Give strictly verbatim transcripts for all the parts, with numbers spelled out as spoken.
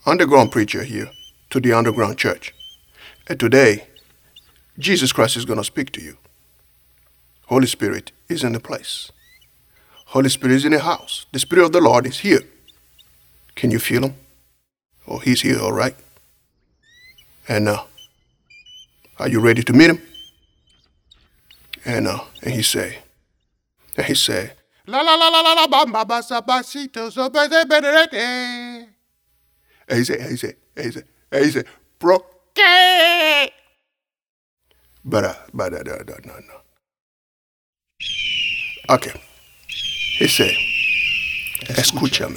underground preacher here to the underground church. And today, Jesus Christ is going to speak to you. Holy Spirit is in the place. Holy Spirit is in the house. The Spirit of the Lord is here. Can you feel him? Oh, he's here, all right. And uh, are you ready to meet him? And uh, and he say, and he say, la la la la la la bamba basa basito so bese benedete. And he say, and he say, and he say, and he say, bro, but uh, but uh, no, no, no, no. Okay. He say, escúchame.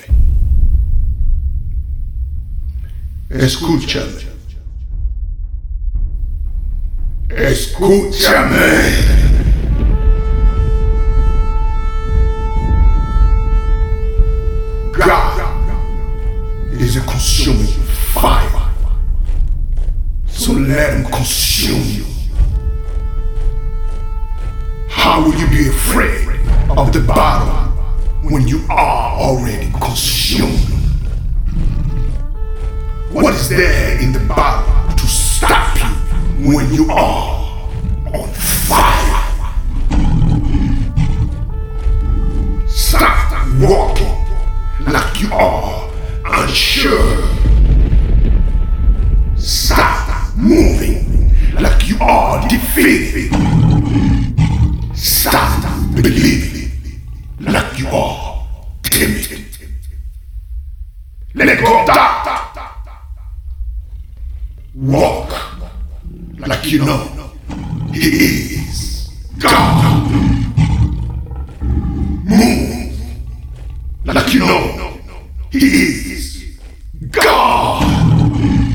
Escúchame. Escúchame. God is a consuming fire. So let him consume you. How will you be afraid of the battle when you are already consumed? What is there in the battle to stop you when you are on fire? Stop walking like you are unsure. Stop moving like you are defeated. Stop believing like you are timid. Let go of that. Walk like you know he is God. Move like you know he is God.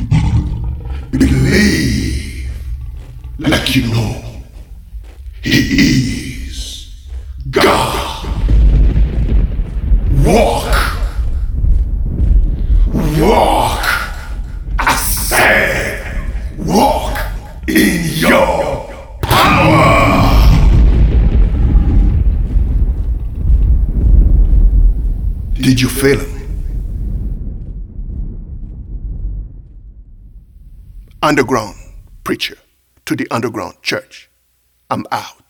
Believe like you know he is God. Walk. Walk. I said, walk in your power. Did you feel it? Underground preacher to the underground church. I'm out.